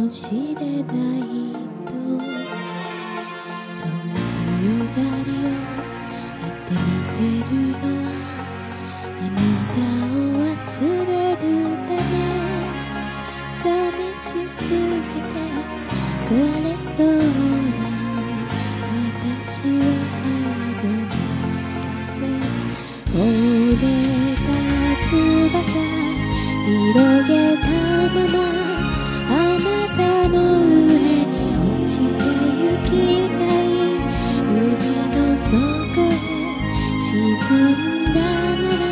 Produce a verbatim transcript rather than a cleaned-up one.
もしれないと、そんな強がりを言ってみせるのはあなたを忘れるため。寂しすぎて壊れそうな私は灰の風、折れた翼広げたままあなたの上に落ちてゆきたい。海の底へ沈んだなら